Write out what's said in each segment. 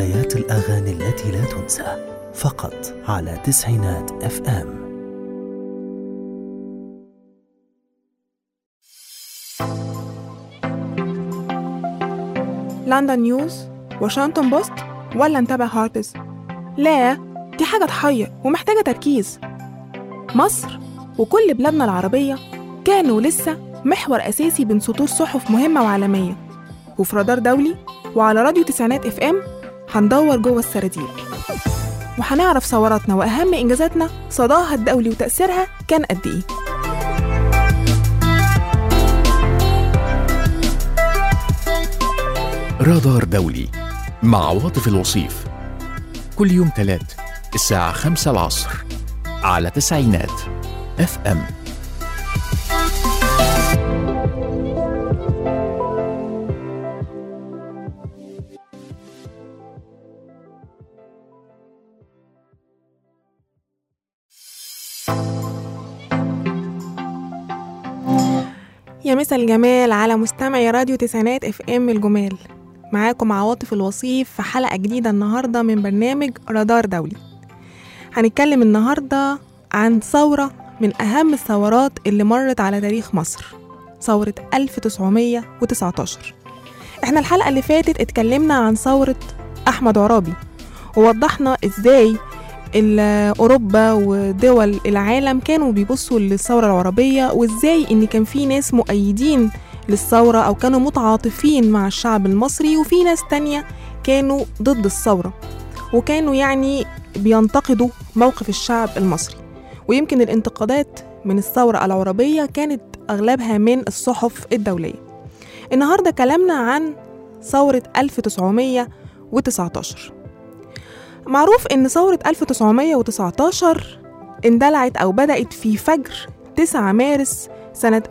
ذكريات الأغاني التي لا تنسى، فقط على 90 FM. لندن نيوز، واشنطن بوست، ولا نتابع هارتز؟ لا، دي حاجة تحير ومحتاجة تركيز. مصر وكل بلادنا العربية كانوا لسه محور أساسي بين سطور صحف مهمة وعالمية، وفي رادار دولي وعلى راديو 90 FM هندور جوه السراديب، وهنعرف ثوراتنا وأهم إنجازاتنا صداها الدولي وتأثيرها كان قد إيه. رادار دولي مع عواطف الوصيف، كل يوم 3 الساعة 5 العصر على 90 FM. يا مسا الجمال على مستمعي راديو 90 FM الجمال، معاكم عواطف الوصيف في حلقة جديدة النهاردة من برنامج رادار دولي. هنتكلم النهاردة عن ثورة من أهم الثورات اللي مرت على تاريخ مصر، ثورة 1919. احنا الحلقة اللي فاتت اتكلمنا عن ثورة أحمد عرابي، ووضحنا ازاي أوروبا ودول العالم كانوا بيبصوا للثورة العربية، وازاي ان كان في ناس مؤيدين للثورة أو كانوا متعاطفين مع الشعب المصري، وفي ناس تانية كانوا ضد الثورة وكانوا يعني بينتقدوا موقف الشعب المصري. ويمكن الانتقادات من الثورة العربية كانت أغلبها من الصحف الدولية. النهاردة كلامنا عن ثورة 1919. معروف إن ثورة 1919 اندلعت أو بدأت في فجر 9 مارس سنة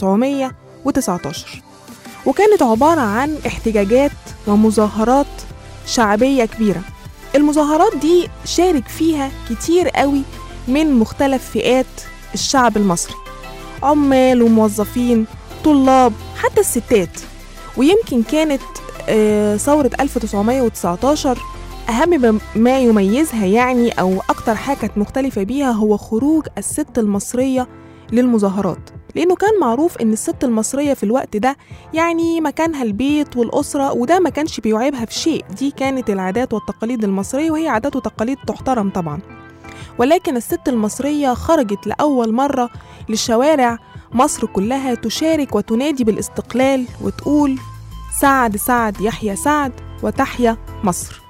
1919، وكانت عبارة عن احتجاجات ومظاهرات شعبية كبيرة. المظاهرات دي شارك فيها كتير قوي من مختلف فئات الشعب المصري، عمال وموظفين، طلاب، حتى الستات. ويمكن كانت ثورة 1919 أهم ما يميزها يعني أو أكتر حاجة كانت مختلفة بيها هو خروج الست المصرية للمظاهرات، لأنه كان معروف إن الست المصرية في الوقت ده يعني مكانها البيت والأسرة، وده ما كانش بيعيبها في شيء. دي كانت العادات والتقاليد المصرية، وهي عادات وتقاليد تحترم طبعا. ولكن الست المصرية خرجت لأول مرة للشوارع مصر كلها تشارك وتنادي بالاستقلال وتقول سعد سعد يحيى سعد وتحيا مصر.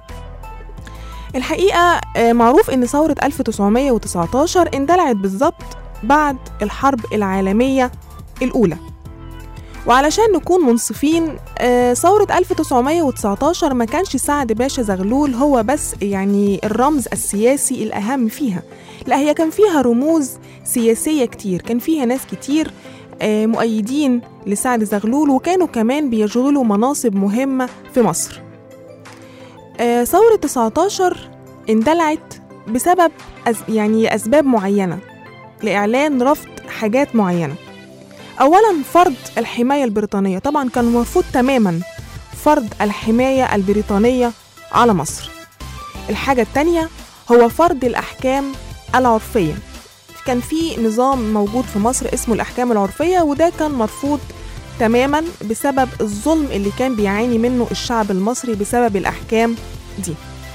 الحقيقة معروف إن ثورة 1919 اندلعت بالظبط بعد الحرب العالمية الأولى. وعلشان نكون منصفين، ثورة 1919 ما كانش سعد باشا زغلول هو بس يعني الرمز السياسي الأهم فيها، لا، هي كان فيها رموز سياسية كتير، كان فيها ناس كتير مؤيدين لسعد زغلول، وكانوا كمان بيشغلوا مناصب مهمة في مصر. ثورة 19 اندلعت بسبب يعني أسباب معينة لإعلان رفض حاجات معينة. أولاً فرض الحماية البريطانية، طبعاً كان مرفوض تماماً فرض الحماية البريطانية على مصر. الحاجة التانية هو فرض الأحكام العرفية. كان في نظام موجود في مصر اسمه الأحكام العرفية، وده كان مرفوض تماماً بسبب الظلم اللي كان بيعاني منه الشعب المصري بسبب الأحكام دي.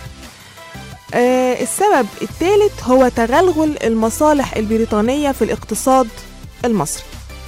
السبب الثالث هو تغلغل المصالح البريطانية في الاقتصاد المصري.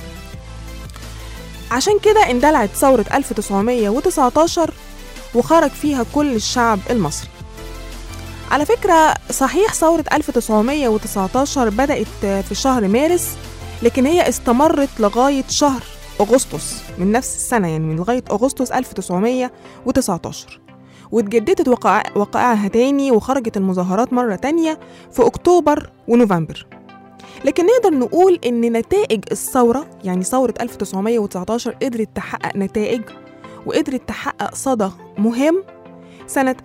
عشان كده اندلعت ثورة 1919 وخرج فيها كل الشعب المصري. على فكرة صحيح ثورة 1919 بدأت في شهر مارس، لكن هي استمرت لغاية شهر أغسطس من نفس السنة، يعني من لغاية أغسطس 1919، واتجددت وقائعها تاني وخرجت المظاهرات مرة تانية في أكتوبر ونوفمبر. لكن نقدر نقول إن نتائج الثورة، يعني ثورة 1919 قدرت تحقق نتائج وقدرت تحقق صدى مهم سنة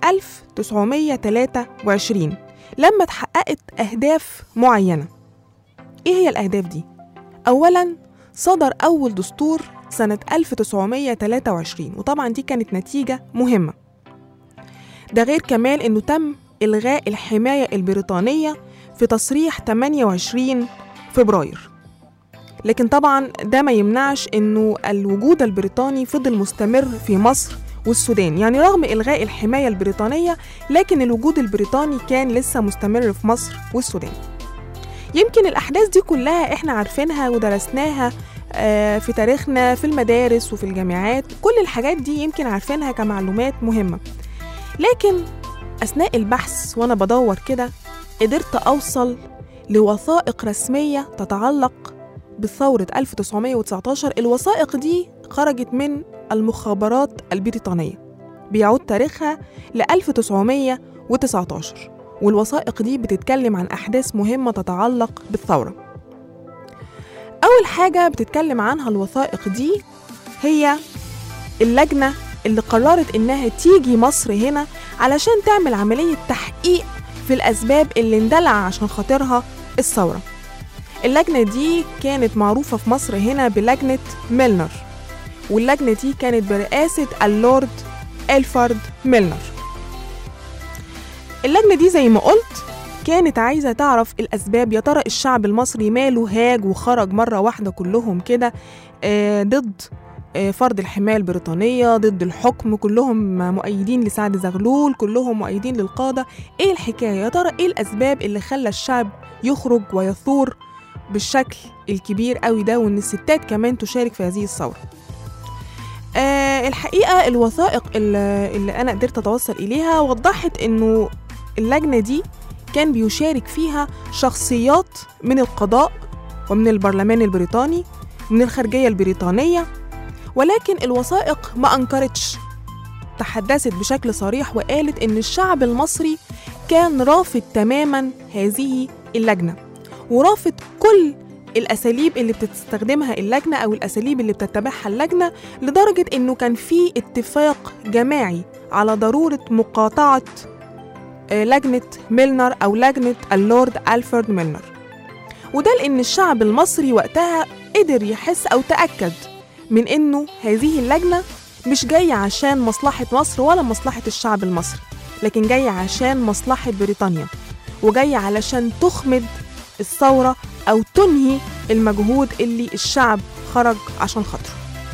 1923 لما تحققت أهداف معينة. إيه هي الأهداف دي؟ أولاً صدر أول دستور سنة 1923، وطبعاً دي كانت نتيجة مهمة. ده غير كمان إنه تم إلغاء الحماية البريطانية في تصريح 28 فبراير. لكن طبعا ده ما يمنعش إنه الوجود البريطاني فضل مستمر في مصر والسودان. يعني رغم إلغاء الحماية البريطانية لكن الوجود البريطاني كان لسه مستمر في مصر والسودان. يمكن الأحداث دي كلها إحنا عارفينها ودرسناها في تاريخنا في المدارس وفي الجامعات، كل الحاجات دي يمكن عارفينها كمعلومات مهمة. لكن أثناء البحث وأنا بدور كده قدرت أوصل لوثائق رسمية تتعلق بثورة 1919. الوثائق دي خرجت من المخابرات البريطانية، بيعود تاريخها ل 1919، والوثائق دي بتتكلم عن أحداث مهمة تتعلق بالثورة. أول حاجة بتتكلم عنها الوثائق دي هي اللجنة اللي قررت إنها تيجي مصر هنا علشان تعمل عملية تحقيق في الأسباب اللي اندلع عشان خاطرها الثورة. اللجنة دي كانت معروفة في مصر هنا بلجنة ميلنر، واللجنة دي كانت برئاسة اللورد ألفرد ميلنر. اللجنة دي زي ما قلت كانت عايزة تعرف الأسباب، يا ترى الشعب المصري ماله هاج وخرج مرة واحدة كلهم كده ضد فرض الحماية البريطانية، ضد الحكم، كلهم مؤيدين لسعد زغلول، كلهم مؤيدين للقادة. ايه الحكاية؟ يا ترى ايه الأسباب اللي خلى الشعب يخرج ويثور بالشكل الكبير قوي ده، وان الستات كمان تشارك في هذه الثورة؟ الحقيقة الوثائق اللي أنا قدرت أتوصل إليها وضحت إنه اللجنة دي كان بيشارك فيها شخصيات من القضاء ومن البرلمان البريطاني ومن الخارجية البريطانية، ولكن الوثائق ما أنكرتش، تحدثت بشكل صريح وقالت إن الشعب المصري كان رافض تماماً هذه اللجنة، ورافض كل الأساليب اللي بتستخدمها اللجنة أو الأساليب اللي بتتبعها اللجنة، لدرجة إنه كان في اتفاق جماعي على ضرورة مقاطعة لجنة ميلنر أو لجنة اللورد ألفرد ميلنر. وده لأن الشعب المصري وقتها قدر يحس أو تأكد من إنه هذه اللجنة مش جاية عشان مصلحة مصر ولا مصلحة الشعب المصري، لكن جاية عشان مصلحة بريطانيا، وجاية علشان تخمد الثورة أو تنهي المجهود اللي الشعب خرج عشان خاطره.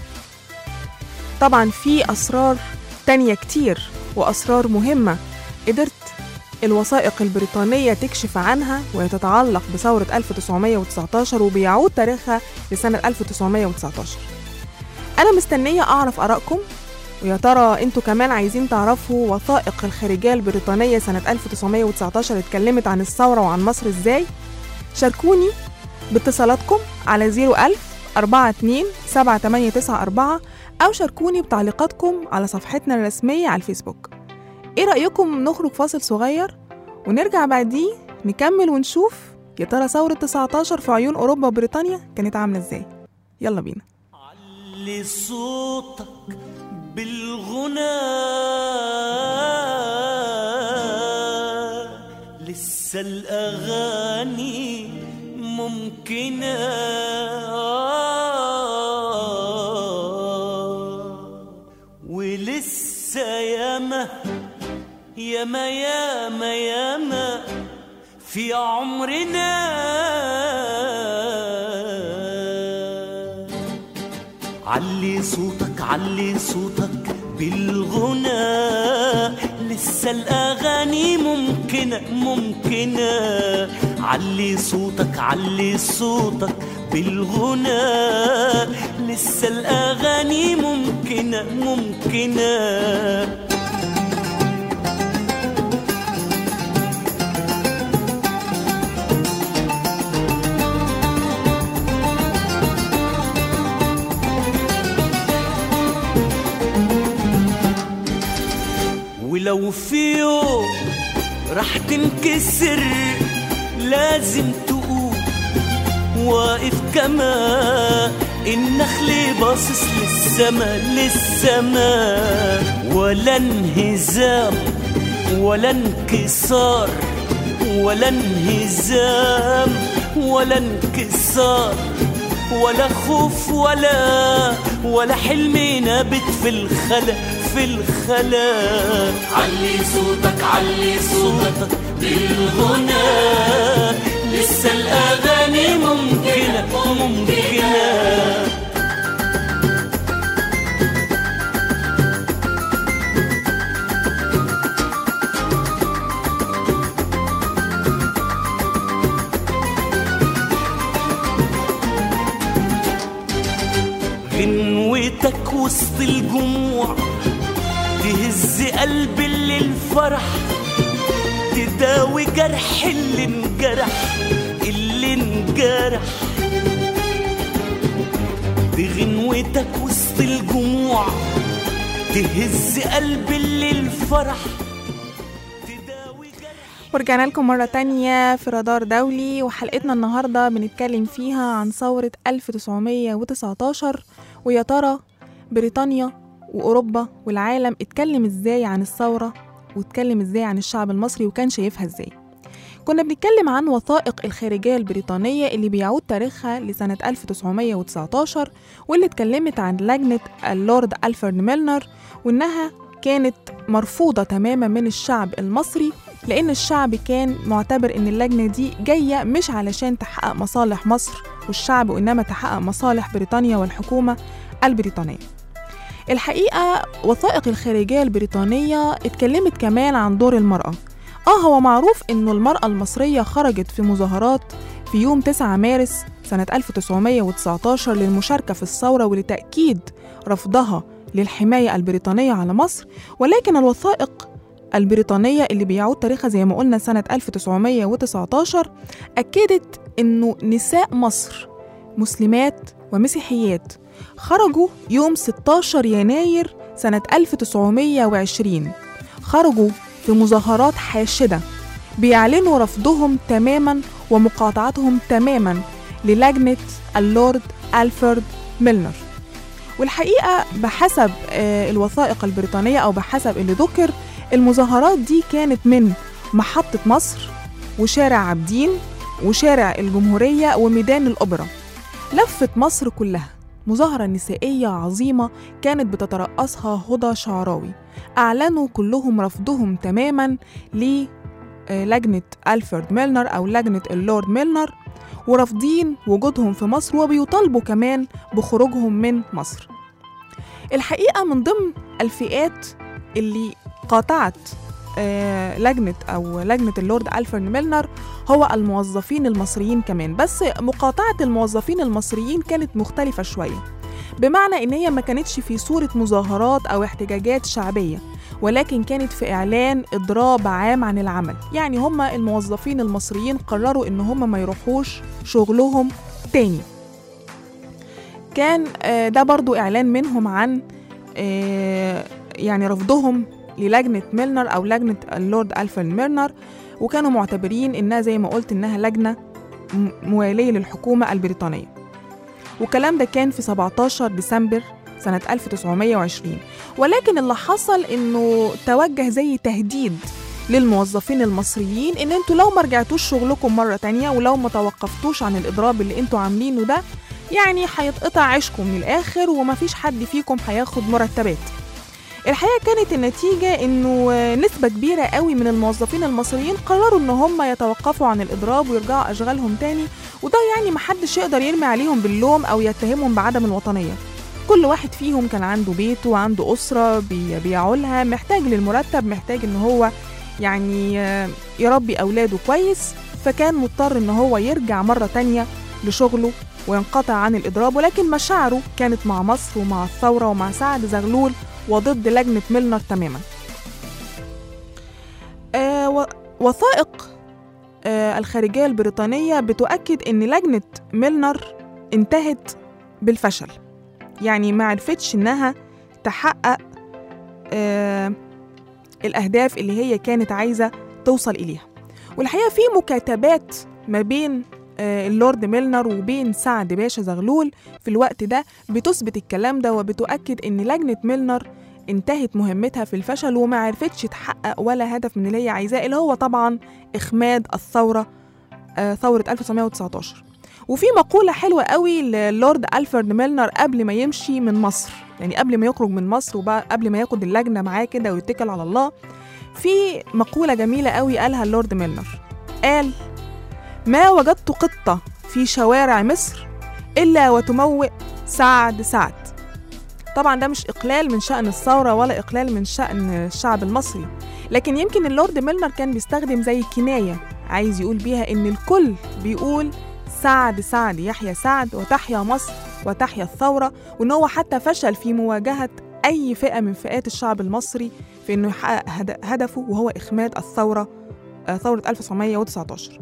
طبعا في أسرار تانية كتير وأسرار مهمة قدرت الوثائق البريطانية تكشف عنها ويتتعلق بثورة 1919 وبيعود تاريخها لسنة 1919. أنا مستنية أعرف آرائكم، ويا ترى أنتوا كمان عايزين تعرفوا وثائق الخارجية البريطانية سنة 1919 اتكلمت عن الثورة وعن مصر إزاي؟ شاركوني باتصالاتكم على 010427894 أو شاركوني بتعليقاتكم على صفحتنا الرسمية على الفيسبوك. إيه رأيكم نخرج فاصل صغير ونرجع بعديه نكمل ونشوف يا ترى ثورة 19 في عيون أوروبا وبريطانيا كانت عاملة إزاي؟ يلا بينا. علي صوتك بالغنى لسه الأغاني ممكنة ولسه ياما ياما ياما ياما في عمرنا علي صوتك علي صوتك بالغنى لسه الأغاني ممكنة ممكنة علي صوتك بالغنى لسه الأغاني ممكنة ممكنة ولو في يوم رح تنكسر لازم تقوم واقف كما النخل باصص للسما ولا انهزام ولا انكسار ولا انهزام ولا انكسار ولا خوف ولا حلم نابت في الخلا في الخلا. علي صوتك علي صوتك بالغنى، لسه الأغاني ممكنة ممكنة. غنوتك وسط الجموع تهز قلب اللي الفرح، تداوي جرح اللي انجرح اللي انجرح. بغنوتك وسط الجموع تهز قلب اللي الفرح، تداوي جرح. ورجعنا لكم مرة تانية في رادار دولي، وحلقتنا النهاردة بنتكلم فيها عن ثورة 1919. ويا ترى بريطانيا وأوروبا والعالم اتكلم ازاي عن الثورة، واتكلم ازاي عن الشعب المصري، وكان شايفها ازاي. كنا بنتكلم عن وثائق الخارجية البريطانية اللي بيعود تاريخها لسنة 1919، واللي اتكلمت عن لجنة اللورد ألفرد ميلنر، وإنها كانت مرفوضة تماما من الشعب المصري، لأن الشعب كان معتبر إن اللجنة دي جاية مش علشان تحقق مصالح مصر والشعب، وإنما تحقق مصالح بريطانيا والحكومة البريطانية. الحقيقة وثائق الخارجية البريطانية اتكلمت كمان عن دور المرأة. هو معروف إنه المرأة المصرية خرجت في مظاهرات في يوم 9 مارس سنة 1919 للمشاركة في الثورة ولتأكيد رفضها للحماية البريطانية على مصر، ولكن الوثائق البريطانية اللي بيعود تاريخها زي ما قلنا سنة 1919 أكدت إنه نساء مصر مسلمات ومسيحيات خرجوا يوم 16 يناير سنة 1920، خرجوا في مظاهرات حاشدة بيعلنوا رفضهم تماما ومقاطعتهم تماما للجنة اللورد ألفرد ميلنر. والحقيقة بحسب الوثائق البريطانية أو بحسب اللي ذكر، المظاهرات دي كانت من محطة مصر وشارع عابدين وشارع الجمهورية وميدان الأوبرا. لفت مصر كلها مظاهرة نسائية عظيمة كانت بتترأسها هدى شعراوي. أعلنوا كلهم رفضهم تماماً للجنة ألفرد ميلنر أو لجنة اللورد ميلنر، ورافضين وجودهم في مصر، وبيطالبوا كمان بخروجهم من مصر. الحقيقة من ضمن الفئات اللي قاطعت لجنة اللورد ألفرد ميلنر هو الموظفين المصريين كمان، بس مقاطعة الموظفين المصريين كانت مختلفة شوية، بمعنى إن هي ما كانتش في صورة مظاهرات أو احتجاجات شعبية، ولكن كانت في إعلان إضراب عام عن العمل. يعني هم الموظفين المصريين قرروا إن هم ما يروحوش شغلهم تاني. كان ده برضو إعلان منهم عن يعني رفضهم للجنة ميلنر أو لجنة اللورد ألفرد ميلنر، وكانوا معتبرين إنها زي ما قلت إنها لجنة موالية للحكومة البريطانية. والكلام ده كان في 17 ديسمبر سنة 1920. ولكن اللي حصل إنه توجه زي تهديد للموظفين المصريين إن انتوا لو ما رجعتوش شغلكم مرة تانية ولو ما توقفتوش عن الإضراب اللي انتوا عاملينه ده، يعني هيتقطع عيشكم من الآخر ومفيش حد فيكم هياخد مرتبات. الحقيقة كانت النتيجة إنه نسبة كبيرة قوي من الموظفين المصريين قرروا إن هم يتوقفوا عن الإضراب ويرجعوا أشغالهم تاني، وده يعني محدش يقدر يرمي عليهم باللوم أو يتهمهم بعدم الوطنية. كل واحد فيهم كان عنده بيته وعنده أسرة بيعولها، محتاج للمرتب، محتاج إن هو يعني يربي أولاده كويس، فكان مضطر إن هو يرجع مرة تانية لشغله وينقطع عن الإضراب. ولكن مشاعره كانت مع مصر ومع الثورة ومع سعد زغلول وضد لجنة ميلنر تماما. وثائق الخارجية البريطانية بتؤكد إن لجنة ميلنر انتهت بالفشل، يعني ما عرفتش إنها تحقق الأهداف اللي هي كانت عايزة توصل إليها. والحقيقة في مكاتبات ما بين اللورد ميلنر وبين سعد باشا زغلول في الوقت ده بتثبت الكلام ده، وبتؤكد إن لجنة ميلنر انتهت مهمتها في الفشل وما عرفتش تحقق ولا هدف من اللي هي عايزاه، اللي هو طبعا إخماد الثورة، ثورة 1919. وفي مقولة حلوة قوي للورد ألفرد ميلنر قبل ما يمشي من مصر، يعني قبل ما يخرج من مصر وقبل ما ياخد اللجنة معاه كده ويتكل على الله، في مقولة جميلة قوي قالها اللورد ميلنر. قال: ما وجدت قطة في شوارع مصر إلا وتموء سعد سعد. طبعا ده مش إقلال من شأن الثورة ولا إقلال من شأن الشعب المصري، لكن يمكن اللورد ميلنر كان بيستخدم زي كناية عايز يقول بيها إن الكل بيقول سعد سعد، يحيى سعد وتحيا مصر وتحيا الثورة، وإن هو حتى فشل في مواجهة أي فئة من فئات الشعب المصري في إنه يحقق هدفه، وهو إخماد الثورة، ثورة 1919.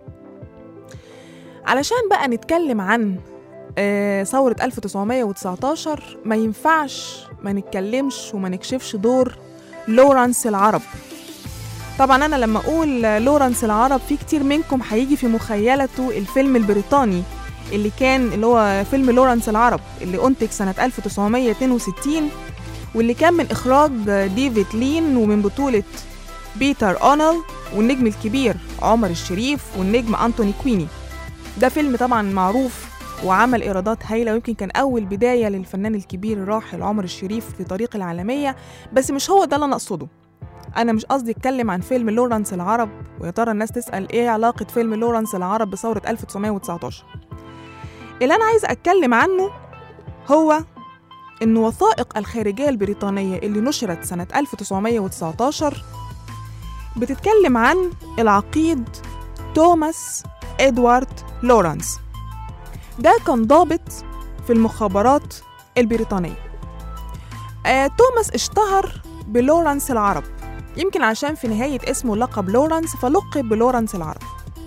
علشان بقى نتكلم عن ثورة 1919 ما ينفعش ما نتكلمش وما نكشفش دور لورانس العرب. طبعا أنا لما أقول لورانس العرب في كتير منكم هيجي في مخيلته الفيلم البريطاني اللي هو فيلم لورانس العرب اللي أنتج سنة 1962، واللي كان من إخراج ديفيد لين ومن بطولة بيتر أونل والنجم الكبير عمر الشريف والنجم أنتوني كويني. ده فيلم طبعا معروف وعمل إيرادات هايلة، ويمكن كان أول بداية للفنان الكبير الراحل عمر الشريف في طريق العالمية، بس مش هو ده اللي أنا أقصده. أنا مش قصدي أتكلم عن فيلم لورانس العرب، ويا ترى الناس تسأل إيه علاقة فيلم لورانس العرب بثورة 1919. اللي أنا عايز أتكلم عنه هو إن وثائق الخارجية البريطانية اللي نشرت سنة 1919 بتتكلم عن العقيد توماس إدوارد لورانس. ده كان ضابط في المخابرات البريطانية. توماس اشتهر بلورانس العرب، يمكن عشان في نهاية اسمه لقب لورانس فلقب بلورانس العرب.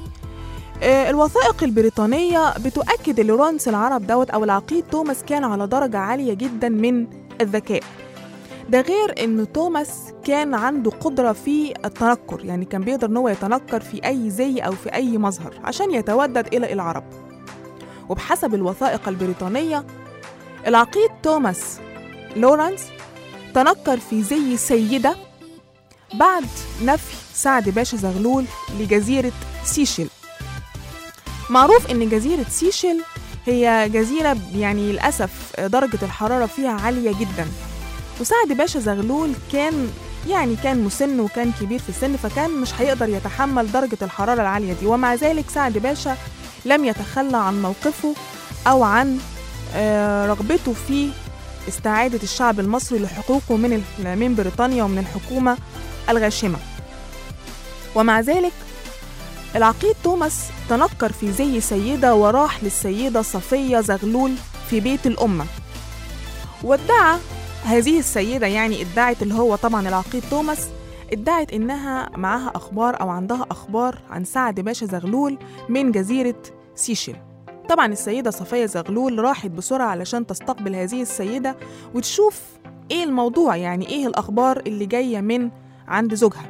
الوثائق البريطانية بتؤكد ان لورانس العرب أو العقيد توماس كان على درجة عالية جدا من الذكاء. ده غير ان توماس كان عنده قدرة في التنكر، يعني كان بيقدر ان هو يتنكر في أي زي أو في أي مظهر عشان يتودد إلى العرب. وبحسب الوثائق البريطانية العقيد توماس لورانس تنكر في زي سيدة بعد نفي سعد باشا زغلول لجزيرة سيشل. معروف إن جزيرة سيشل هي جزيرة يعني للأسف درجة الحرارة فيها عالية جدا، وسعد باشا زغلول كان مسن وكان كبير في السن، فكان مش هيقدر يتحمل درجة الحرارة العالية دي. ومع ذلك سعد باشا لم يتخلى عن موقفه أو عن رغبته في استعادة الشعب المصري لحقوقه من بريطانيا ومن الحكومة الغاشمة. ومع ذلك العقيد توماس تنكر في زي سيدة وراح للسيدة صفية زغلول في بيت الأمة، وادعى هذه السيدة، يعني ادعت اللي هو طبعا العقيد توماس، ادعت إنها معها أخبار أو عندها أخبار عن سعد باشا زغلول من جزيرة سيشل. طبعا السيدة صفية زغلول راحت بسرعة علشان تستقبل هذه السيدة وتشوف إيه الموضوع، يعني إيه الأخبار اللي جاية من عند زوجها.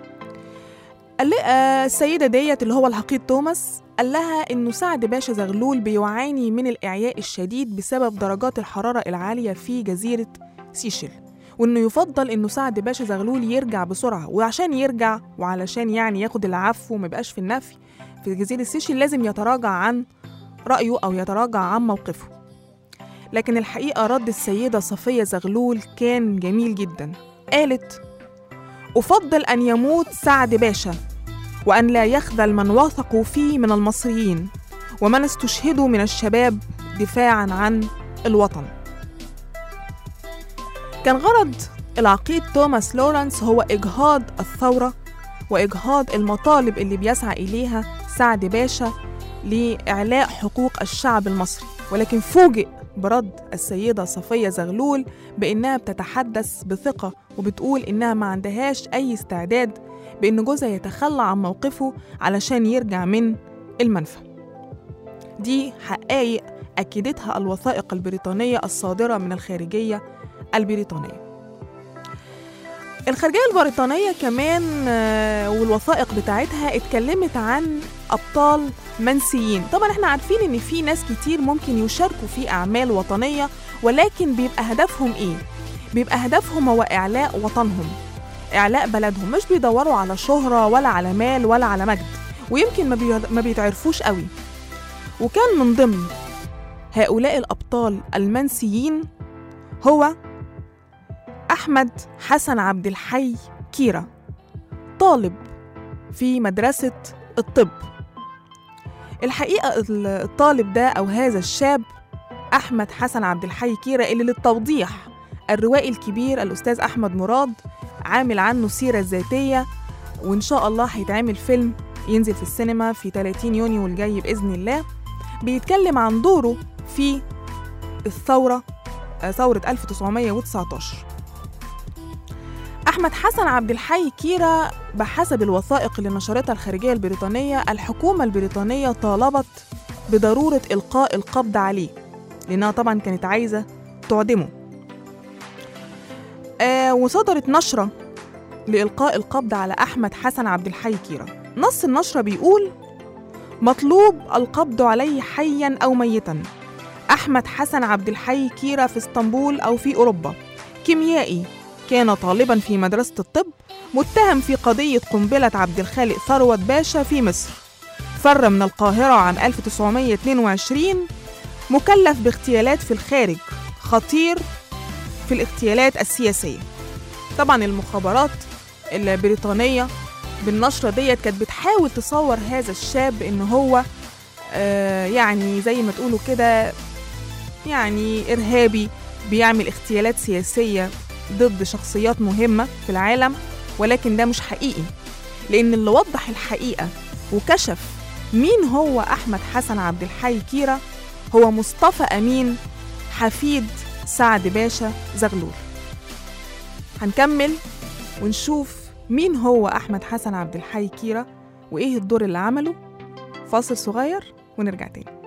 السيدة ديت اللي هو العقيد توماس قال لها إنه سعد باشا زغلول بيعاني من الإعياء الشديد بسبب درجات الحرارة العالية في جزيرة سيشل، وإنه يفضل إنه سعد باشا زغلول يرجع بسرعة، وعشان يرجع وعلشان يعني ياخد العفو وما يبقاش في النفي في جزيرة سيشل لازم يتراجع عن رأيه أو يتراجع عن موقفه. لكن الحقيقة رد السيدة صفية زغلول كان جميل جدا. قالت: أفضل أن يموت سعد باشا وأن لا يخذل من وثقوا فيه من المصريين ومن استشهدوا من الشباب دفاعاً عن الوطن. كان غرض العقيد توماس لورانس هو إجهاض الثورة وإجهاض المطالب اللي بيسعى إليها سعد باشا لإعلاء حقوق الشعب المصري، ولكن فوجئ برد السيدة صفية زغلول بإنها بتتحدث بثقة وبتقول إنها ما عندهاش أي استعداد بإن جوزها يتخلى عن موقفه علشان يرجع من المنفى. دي حقائق أكدتها الوثائق البريطانية الصادرة من الخارجية البريطانية. الخارجية البريطانية كمان والوثائق بتاعتها اتكلمت عن أبطال منسيين. طبعا احنا عارفين ان في ناس كتير ممكن يشاركوا في أعمال وطنية، ولكن بيبقى هدفهم ايه؟ بيبقى هدفهم هو إعلاء وطنهم، إعلاء بلدهم، مش بيدوروا على شهرة ولا على مال ولا على مجد، ويمكن ما بيتعرفوش قوي. وكان من ضمن هؤلاء الأبطال المنسيين هو أحمد حسن عبد الحي كيرة، طالب في مدرسة الطب. الحقيقة الطالب ده أو هذا الشاب أحمد حسن عبد الحي كيرة، اللي للتوضيح الروائي الكبير الأستاذ أحمد مراد عامل عنه سيرة ذاتية، وإن شاء الله هيتعمل فيلم ينزل في السينما في 30 يونيو الجاي بإذن الله، بيتكلم عن دوره في الثورة، ثورة 1919. أحمد حسن عبد الحي كيرة بحسب الوثائق اللي نشرتها الخارجية البريطانية، الحكومة البريطانية طالبت بضرورة إلقاء القبض عليه، لأنها طبعا كانت عايزة تعدمه. وصدرت نشرة لإلقاء القبض على أحمد حسن عبد الحي كيرة. نص النشرة بيقول: مطلوب القبض عليه حياً أو ميتاً، أحمد حسن عبد الحي كيرة في اسطنبول أو في أوروبا، كيميائي، كان طالباً في مدرسة الطب، متهم في قضية قنبلة عبد الخالق ثروت باشا في مصر، فر من القاهرة عام 1922، مكلف باغتيالات في الخارج، خطير في الاغتيالات السياسية. طبعاً المخابرات البريطانية بالنشرة ديت كانت بتحاول تصور هذا الشاب إنه هو يعني زي ما تقولوا كده يعني إرهابي بيعمل اغتيالات سياسية ضد شخصيات مهمة في العالم، ولكن ده مش حقيقي، لأن اللي وضح الحقيقة وكشف مين هو أحمد حسن عبد الحي كيرة هو مصطفى أمين، حفيد سعد باشا زغلول. هنكمل ونشوف مين هو أحمد حسن عبد الحي كيرة وإيه الدور اللي عمله. فاصل صغير ونرجع تاني.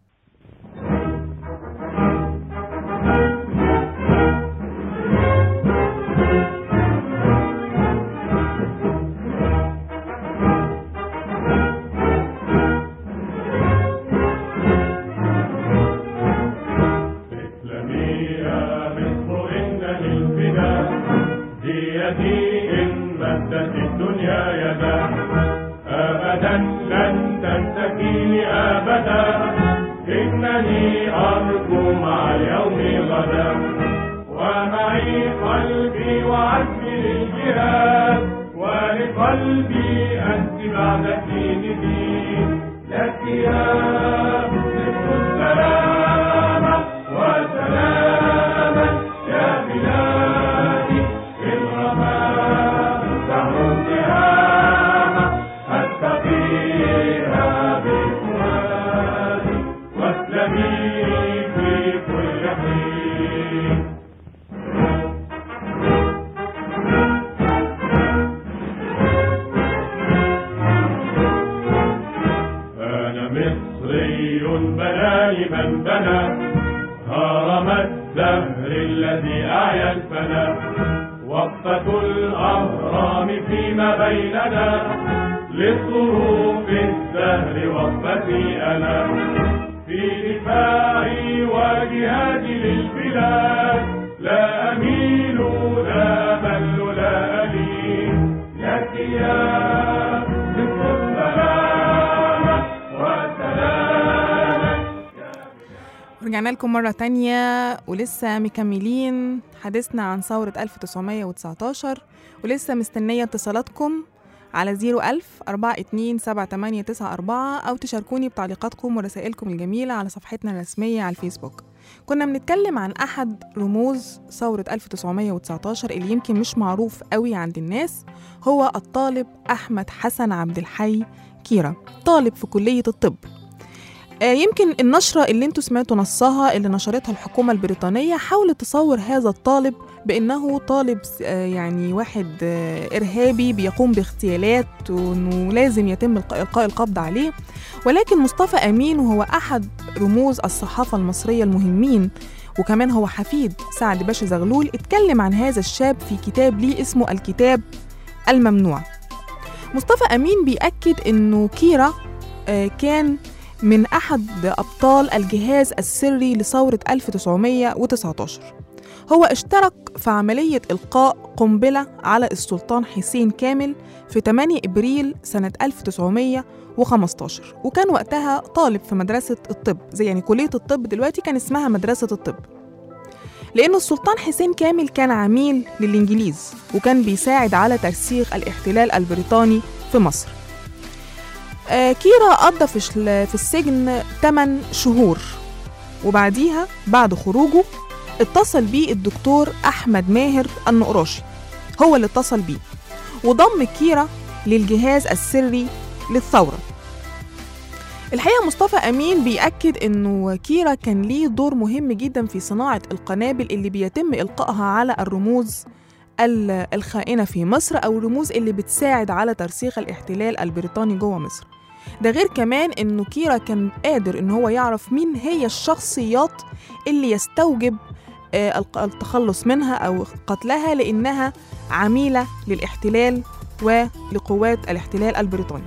رجعنا لكم مرة تانية ولسه مكملين حديثنا عن ثورة 1919، ولسه مستنية اتصالاتكم على 01000-427894 أو تشاركوني بتعليقاتكم ورسائلكم الجميلة على صفحتنا الرسمية على الفيسبوك. كنا بنتكلم عن أحد رموز ثورة 1919 اللي يمكن مش معروف قوي عند الناس، هو الطالب أحمد حسن عبد الحي كيرة، طالب في كلية الطب. يمكن النشرة اللي انتوا سمعتوا نصها اللي نشرتها الحكومة البريطانية حاولت تصور هذا الطالب بأنه طالب يعني واحد إرهابي بيقوم باغتيالات وأنه لازم يتم إلقاء القبض عليه، ولكن مصطفى أمين وهو أحد رموز الصحافة المصرية المهمين وكمان هو حفيد سعد باشا زغلول اتكلم عن هذا الشاب في كتاب ليه اسمه الكتاب الممنوع. مصطفى أمين بيأكد أنه كيرة كان من أحد أبطال الجهاز السري لثورة 1919. هو اشترك في عملية إلقاء قنبلة على السلطان حسين كامل في 8 إبريل سنة 1915، وكان وقتها طالب في مدرسة الطب، زي يعني كلية الطب دلوقتي كان اسمها مدرسة الطب. لأن السلطان حسين كامل كان عميل للإنجليز وكان بيساعد على ترسيخ الاحتلال البريطاني في مصر. كيرا قضى في السجن 8 شهور، وبعديها بعد خروجه اتصل بيه الدكتور أحمد ماهر النقراشي، هو اللي اتصل بيه وضم كيرا للجهاز السري للثورة. الحقيقة مصطفى أمين بيأكد إنه كيرا كان ليه دور مهم جدا في صناعة القنابل اللي بيتم إلقائها على الرموز الخائنة في مصر، أو الرموز اللي بتساعد على ترسيخ الاحتلال البريطاني جوه مصر. ده غير كمان إنه كيرا كان قادر إن هو يعرف مين هي الشخصيات اللي يستوجب التخلص منها أو قتلها، لأنها عميلة للاحتلال ولقوات الاحتلال البريطاني.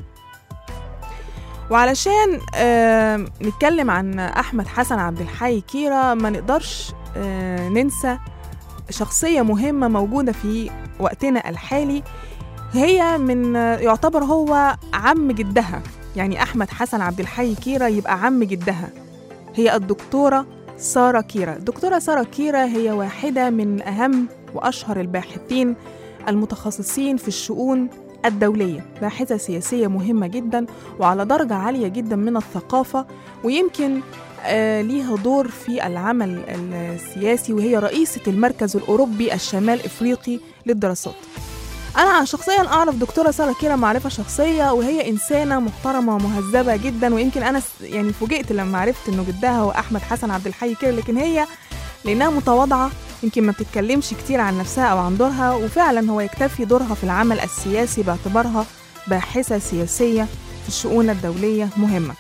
وعلشان نتكلم عن أحمد حسن عبد الحي كيرا، ما نقدرش ننسى شخصية مهمة موجودة في وقتنا الحالي، هي من يعتبر هو عم جدها، يعني أحمد حسن عبد الحي كيرا يبقى عم جدها، هي الدكتورة سارة كيرا. الدكتورة سارة كيرا هي واحدة من أهم وأشهر الباحثين المتخصصين في الشؤون الدولية، باحثة سياسية مهمة جدا وعلى درجة عالية جدا من الثقافة، ويمكن ليها دور في العمل السياسي، وهي رئيسة المركز الأوروبي الشمال إفريقي للدراسات. أنا شخصياً أعرف دكتورة سارة كيرا معرفة شخصية، وهي إنسانة محترمة ومهذبة جدا، ويمكن أنا يعني فوجئت لما عرفت إنه جدها هو أحمد حسن عبد الحي كيرا، لكن هي لأنها متواضعة يمكن ما بتتكلمش كتير عن نفسها أو عن دورها، وفعلا هو يكتفي دورها في العمل السياسي باعتبارها باحثة سياسية في الشؤون الدولية مهمة.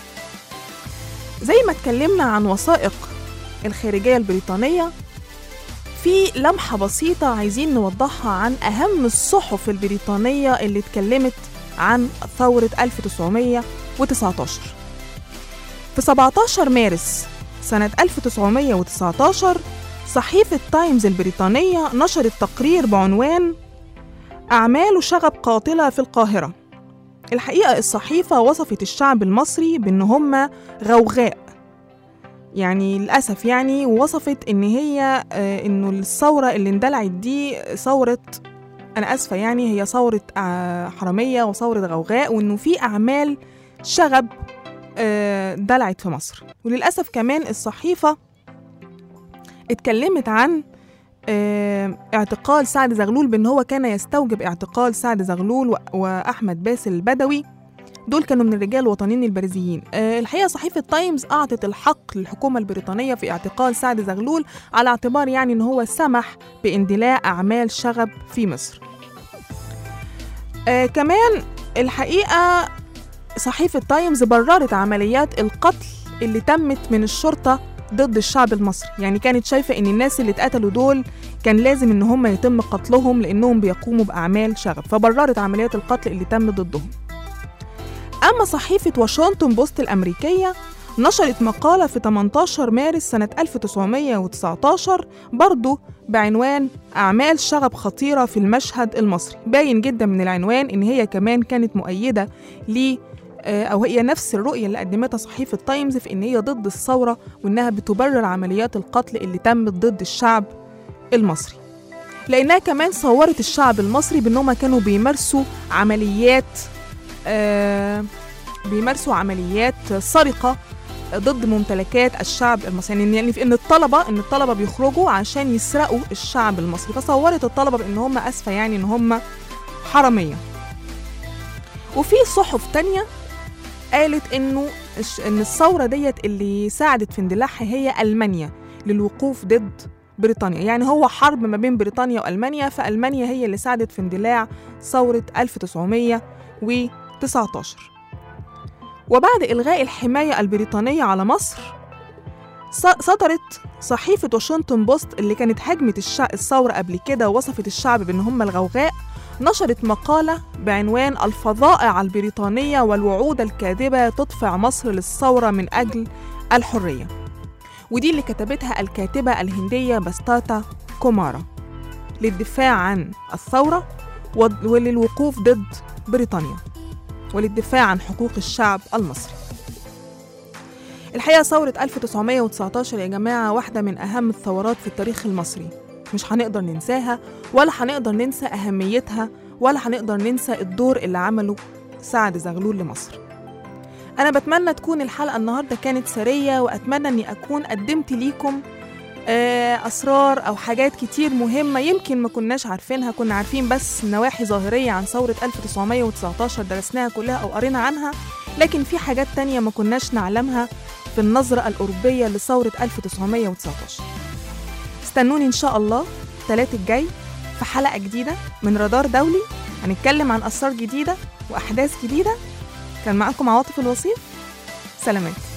زي ما اتكلمنا عن وثائق الخارجية البريطانية، في لمحة بسيطة عايزين نوضحها عن أهم الصحف البريطانية اللي اتكلمت عن ثورة 1919. في 17 مارس سنة 1919 صحيفة تايمز البريطانية نشرت تقرير بعنوان أعمال شغب قاتلة في القاهرة. الحقيقة الصحيفة وصفت الشعب المصري بأن هم غوغاء، يعني للأسف يعني، ووصفت إن هي إنه الثورة اللي اندلعت دي ثورة، أنا أسفة يعني، هي ثورة حرامية وثورة غوغاء، وإنه في أعمال شغب دلعت في مصر. وللأسف كمان الصحيفة اتكلمت عن اعتقال سعد زغلول، بأن هو كان يستوجب اعتقال سعد زغلول وأحمد باسل البدوي، دول كانوا من الرجال الوطنيين البارزين. الحقيقة صحيفة تايمز أعطت الحق للحكومة البريطانية في اعتقال سعد زغلول على اعتبار يعني إن هو سمح باندلاع أعمال شغب في مصر. كمان الحقيقة صحيفة تايمز بررت عمليات القتل اللي تمت من الشرطة ضد الشعب المصري، يعني كانت شايفة إن الناس اللي اتقتلوا دول كان لازم إن هم يتم قتلهم لأنهم بيقوموا بأعمال شغب، فبررت عمليات القتل اللي تم ضدهم. أما صحيفة واشنطن بوست الأمريكية نشرت مقالة في 18 مارس سنة 1919 برضو بعنوان أعمال شغب خطيرة في المشهد المصري. باين جدا من العنوان إن هي كمان كانت مؤيدة أو هي نفس الرؤية اللي قدمتها صحيفة تايمز في إن هي ضد الثورة، وإنها بتبرر عمليات القتل اللي تمت ضد الشعب المصري، لأنها كمان صورت الشعب المصري بأنهم كانوا بيمارسوا عمليات سرقة ضد ممتلكات الشعب المصري، يعني في إن الطلبة بيخرجوا عشان يسرقوا الشعب المصري، فصورت الطلبة بأن هم أسفة يعني إن هم حرامية. وفي صحف تانية قالت إن الثورة ديت اللي ساعدت في اندلاعها هي ألمانيا للوقوف ضد بريطانيا، يعني هو حرب ما بين بريطانيا وألمانيا، فألمانيا هي اللي ساعدت في اندلاع ثورة 1919. وبعد إلغاء الحماية البريطانية على مصر، صدرت صحيفة واشنطن بوست اللي كانت هاجمت الثورة قبل كده ووصفت الشعب بأن هم الغوغاء، نشرت مقالة بعنوان الفظائع البريطانية والوعود الكاذبة تدفع مصر للثورة من أجل الحرية، ودي اللي كتبتها الكاتبة الهندية باستاتا كومارا للدفاع عن الثورة وللوقوف ضد بريطانيا وللدفاع عن حقوق الشعب المصري. الحقيقة ثورة 1919 يا جماعة واحدة من أهم الثورات في التاريخ المصري، مش هنقدر ننساها ولا هنقدر ننسى أهميتها ولا هنقدر ننسى الدور اللي عمله سعد زغلول لمصر. أنا بتمنى تكون الحلقة النهاردة كانت سرية، وأتمنى أني أكون قدمت ليكم أسرار أو حاجات كتير مهمة يمكن ما كناش عارفينها، كنا عارفين بس نواحي ظاهرية عن ثورة 1919 درسناها كلها أو قرينا عنها، لكن في حاجات تانية ما كناش نعلمها في النظرة الأوروبية لثورة 1919. استنوني إن شاء الله الثلاث الجاي في حلقة جديدة من رادار دولي، هنتكلم عن أسرار جديدة وأحداث جديدة. كان معكم عواطف الوصيف، سلامات.